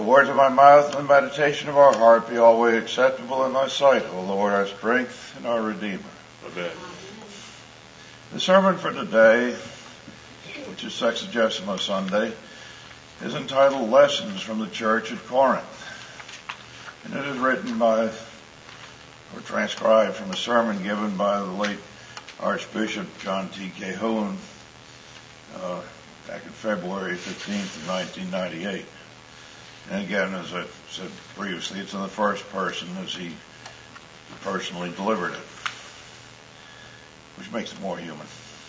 the words of my mouth and the meditation of our heart be always acceptable in thy sight, O Lord, our strength and our Redeemer. Amen. The sermon for today, which is Sexagesima Sunday, is entitled Lessons from the Church at Corinth. And it is written by, or transcribed from a sermon given by the late Archbishop John T. Cahoon back in February 15th of 1998. And again, as I said previously, it's in the first person as he personally delivered it, which makes it more human.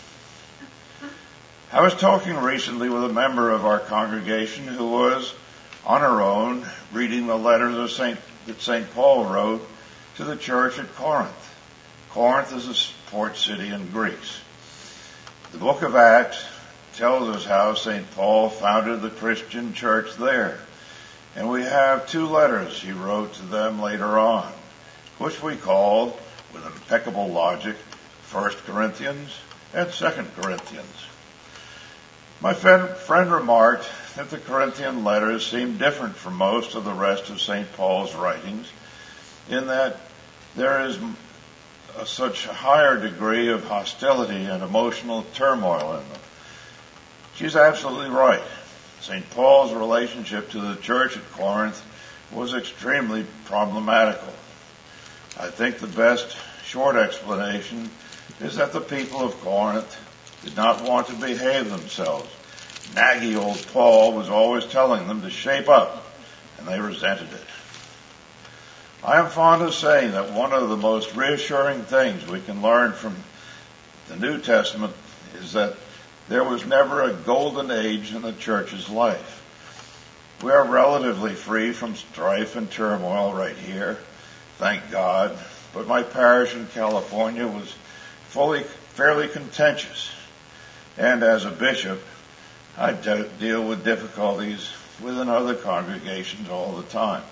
I was talking recently with a member of our congregation who was, on her own, reading the letters that St. Paul wrote to the church at Corinth. Corinth is a port city in Greece. The book of Acts tells us how St. Paul founded the Christian church there. And we have two letters he wrote to them later on, which we call, with impeccable logic, 1 Corinthians and 2 Corinthians. My friend remarked that the Corinthian letters seem different from most of the rest of St. Paul's writings, in that there is such a higher degree of hostility and emotional turmoil in them. She's absolutely right. St. Paul's relationship to the church at Corinth was extremely problematical. I think the best short explanation is that the people of Corinth did not want to behave themselves. Naggy old Paul was always telling them to shape up, and they resented it. I am fond of saying that one of the most reassuring things we can learn from the New Testament is that there was never a golden age in the church's life. We are relatively free from strife and turmoil right here, thank God, but my parish in California was fairly contentious. And as a bishop, I deal with difficulties within other congregations all the time.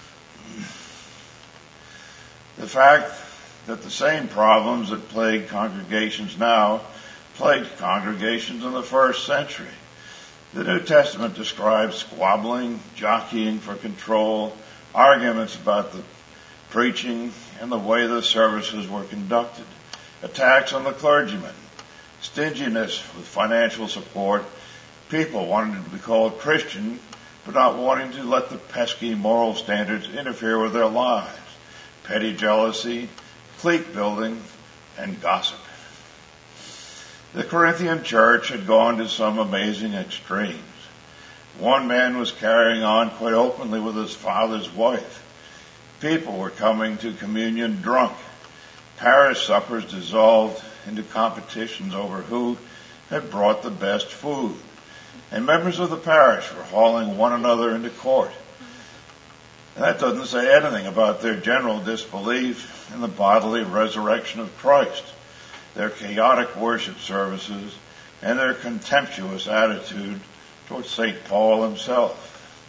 The fact that the same problems that plague congregations now plagued congregations in the first century. The New Testament describes squabbling, jockeying for control, arguments about the preaching and the way the services were conducted, attacks on the clergymen, stinginess with financial support, people wanting to be called Christian but not wanting to let the pesky moral standards interfere with their lives, petty jealousy, clique building, and gossip. The Corinthian church had gone to some amazing extremes. One man was carrying on quite openly with his father's wife. People were coming to communion drunk. Parish suppers dissolved into competitions over who had brought the best food. And members of the parish were hauling one another into court. And that doesn't say anything about their general disbelief in the bodily resurrection of Christ, their chaotic worship services, and their contemptuous attitude towards St. Paul himself.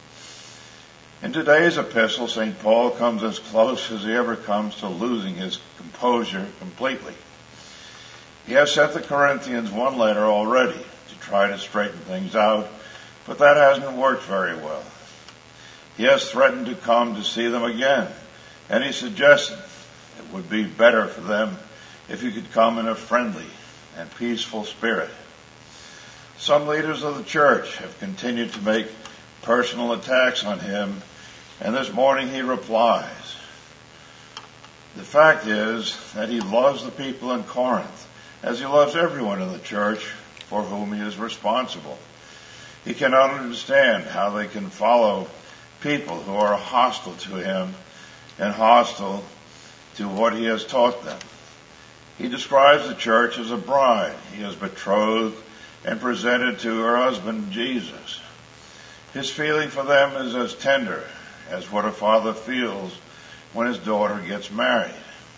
In today's epistle, St. Paul comes as close as he ever comes to losing his composure completely. He has sent the Corinthians one letter already to try to straighten things out, but that hasn't worked very well. He has threatened to come to see them again, and he suggested it would be better for them if he could come in a friendly and peaceful spirit. Some leaders of the church have continued to make personal attacks on him, and this morning he replies. The fact is that he loves the people in Corinth, as he loves everyone in the church for whom he is responsible. He cannot understand how they can follow people who are hostile to him and hostile to what he has taught them. He describes the church as a bride he has betrothed and presented to her husband, Jesus. His feeling for them is as tender as what a father feels when his daughter gets married.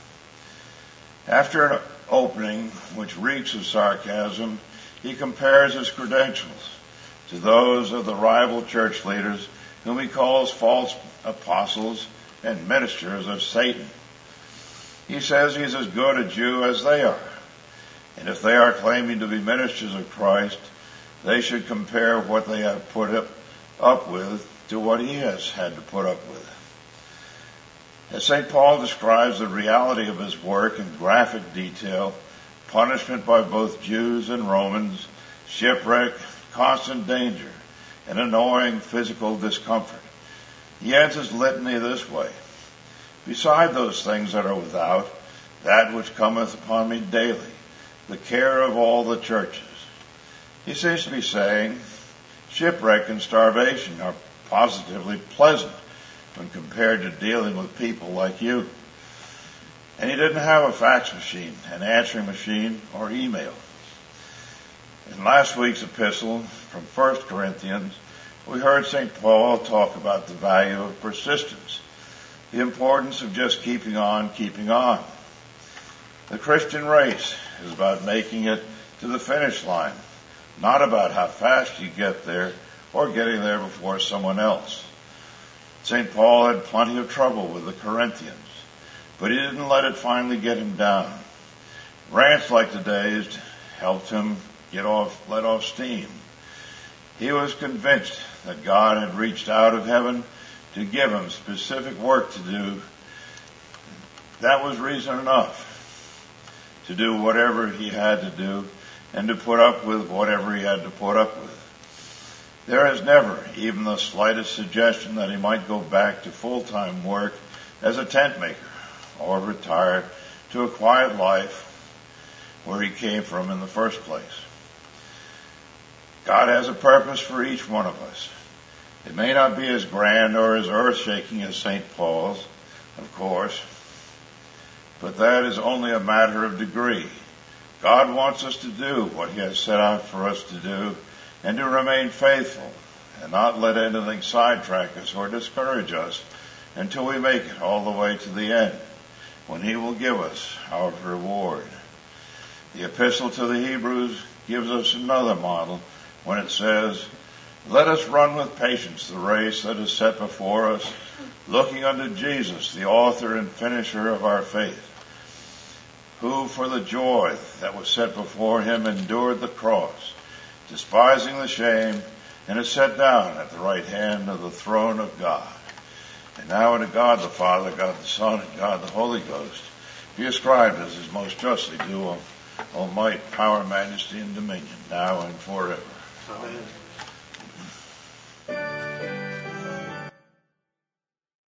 After an opening which reeks of sarcasm, he compares his credentials to those of the rival church leaders whom he calls false apostles and ministers of Satan. He says he's as good a Jew as they are. And if they are claiming to be ministers of Christ, they should compare what they have put up with to what he has had to put up with. As St. Paul describes the reality of his work in graphic detail, punishment by both Jews and Romans, shipwreck, constant danger, and annoying physical discomfort, he ends his litany this way: beside those things that are without, that which cometh upon me daily, the care of all the churches. He seems to be saying shipwreck and starvation are positively pleasant when compared to dealing with people like you. And he didn't have a fax machine, an answering machine, or email. In last week's epistle from 1 Corinthians, we heard St. Paul talk about the value of persistence, the importance of just keeping on, keeping on. The Christian race is about making it to the finish line, not about how fast you get there or getting there before someone else. St. Paul had plenty of trouble with the Corinthians, but he didn't let it finally get him down. Rants like today's helped him let off steam. He was convinced that God had reached out of heaven to give him specific work to do. That was reason enough to do whatever he had to do and to put up with whatever he had to put up with. There is never even the slightest suggestion that he might go back to full-time work as a tent maker or retire to a quiet life where he came from in the first place. God has a purpose for each one of us. It may not be as grand or as earth-shaking as St. Paul's, of course, but that is only a matter of degree. God wants us to do what he has set out for us to do and to remain faithful and not let anything sidetrack us or discourage us until we make it all the way to the end, when he will give us our reward. The epistle to the Hebrews gives us another model when it says, "Let us run with patience the race that is set before us, looking unto Jesus, the author and finisher of our faith, who for the joy that was set before him endured the cross, despising the shame, and is set down at the right hand of the throne of God. And now unto God the Father, God the Son, and God the Holy Ghost be ascribed as is most justly due, all might, power, majesty, and dominion, now and forever." Amen.